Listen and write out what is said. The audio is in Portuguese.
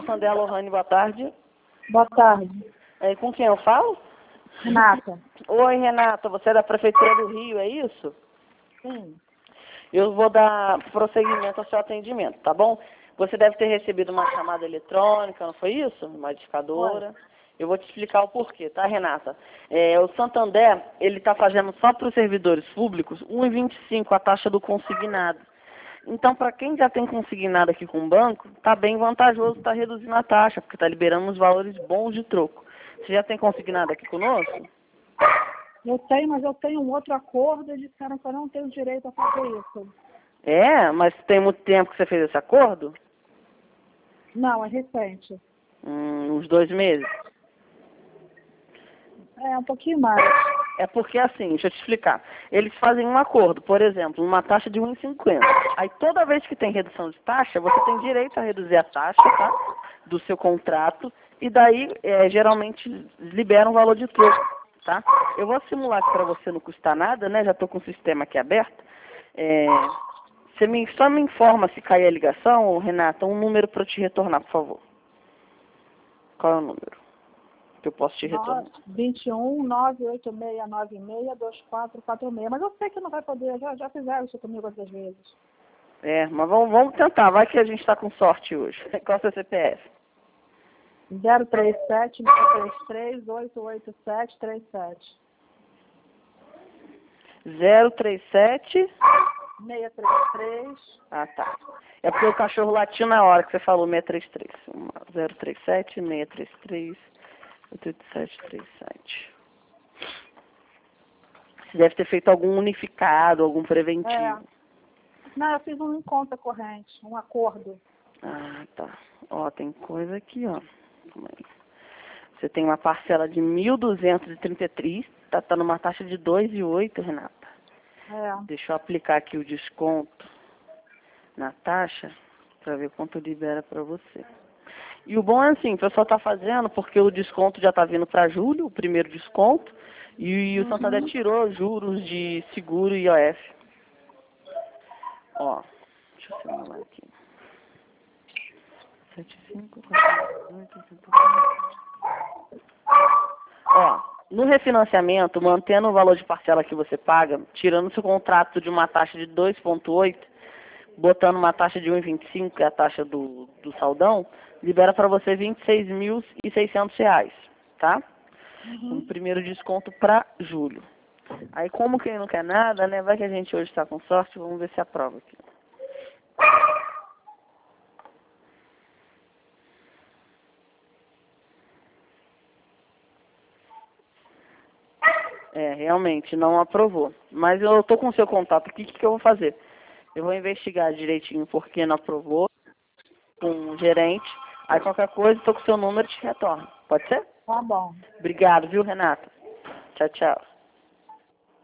Santander, Lohane, boa tarde. Boa tarde. Com quem eu falo? Renata. Oi, Renata, você é da Prefeitura do Rio, é isso? Sim. Eu vou dar prosseguimento ao seu atendimento, tá bom? Você deve ter recebido uma chamada eletrônica, não foi isso? Uma discadora. Eu vou te explicar o porquê, tá, Renata? O Santander, ele está fazendo só para os servidores públicos 1,25 a taxa do consignado. Então, para quem já tem consignado aqui com o banco, está bem vantajoso estar reduzindo a taxa, porque está liberando uns valores bons de troco. Você já tem consignado aqui conosco? Eu tenho, mas eu tenho um outro acordo e disseram que eu não tenho direito a fazer isso. Mas tem muito tempo que você fez esse acordo? Não, é recente. Uns 2 meses? É, um pouquinho mais. É porque assim, deixa eu te explicar. Eles fazem um acordo, por exemplo, uma taxa de 1,50. Aí toda vez que tem redução de taxa, você tem direito a reduzir a taxa, tá? Do seu contrato. E daí, geralmente, liberam um valor de troco, tá? Eu vou simular que para você não custa nada, né? Já estou com o sistema aqui aberto. Você só me informa se cair a ligação, Renata, um número para eu te retornar, por favor. Qual é o número que eu posso te retornar? 21 98696 2446. Mas eu sei que não vai poder, já fizeram isso comigo outras vezes. Mas vamos tentar, vai que a gente está com sorte hoje. Qual é o seu CPF? 037 633 887 37. 037? 633. Ah, tá. É porque o cachorro latiu na hora que você falou 633. 037 633 88737. Você deve ter feito algum unificado, algum preventivo. Não, eu fiz um em conta corrente, um acordo. Ah, tá. Ó, tem coisa aqui, ó. Calma aí. Você tem uma parcela de 1.233, tá numa taxa de 2,08, Renata. Deixa eu aplicar aqui o desconto na taxa para ver quanto libera para você. E o bom é assim, o pessoal está fazendo porque o desconto já está vindo para julho, o primeiro desconto, e o Santander tirou juros de seguro e IOF. Ó, deixa eu simular aqui. 75, 48, 84. Ó, no refinanciamento, mantendo o valor de parcela que você paga, tirando seu contrato de uma taxa de 2,8, botando uma taxa de 1,25, que é a taxa do saldão, libera para você R$ 26.600, tá? Um primeiro desconto para julho. Aí, como quem não quer nada, né? Vai que a gente hoje está com sorte, vamos ver se aprova aqui. Realmente, não aprovou. Mas eu estou com o seu contato aqui, o que eu vou fazer? Eu vou investigar direitinho por que não aprovou, com o gerente. Aí qualquer coisa, estou com o seu número e te retorno. Pode ser? Tá bom. Obrigado, viu, Renata? Tchau, tchau.